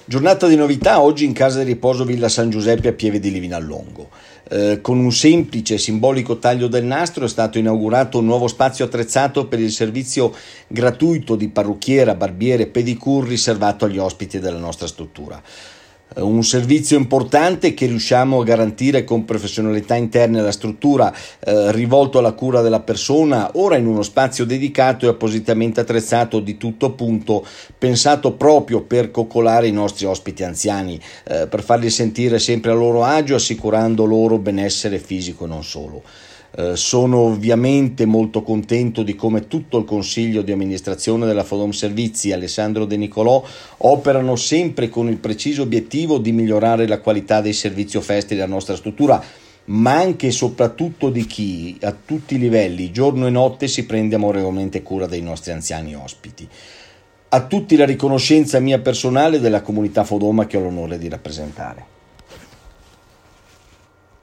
Giornata di novità oggi in casa di riposo Villa San Giuseppe a Pieve di Livinallongo. Con un semplice e simbolico taglio del nastro è stato inaugurato un nuovo spazio attrezzato per il servizio gratuito di parrucchiera, barbiere e pedicure riservato agli ospiti della nostra struttura. Un servizio importante che riusciamo a garantire con professionalità interne alla struttura, rivolto alla cura della persona, ora in uno spazio dedicato e appositamente attrezzato di tutto punto, pensato proprio per coccolare i nostri ospiti anziani, per farli sentire sempre a loro agio, assicurando loro benessere fisico e non solo. Sono ovviamente molto contento di come tutto il consiglio di amministrazione della Fodom Servizi, Alessandro De Nicolò, operano sempre con il preciso obiettivo di migliorare la qualità dei servizi offerti dalla nostra struttura, ma anche e soprattutto di chi a tutti i livelli, giorno e notte, si prende amorevolmente cura dei nostri anziani ospiti. A tutti la riconoscenza mia personale della comunità Fodoma che ho l'onore di rappresentare.